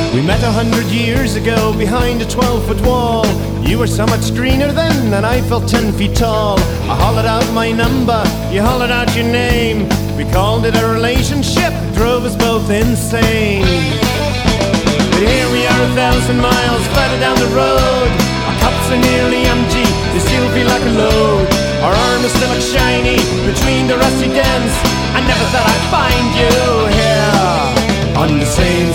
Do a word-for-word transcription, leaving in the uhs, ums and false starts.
We met a hundred years ago behind a twelve-foot wall. You were so much greener then, and I felt ten feet tall. I hollered out my number, you hollered out your name. We called it a relationship, drove us both insane. But here we are a thousand miles further down the road. Our cups are nearly empty, they still feel like a load. Our armors still look shiny between the rusty dents. I never thought I'd find you here on the same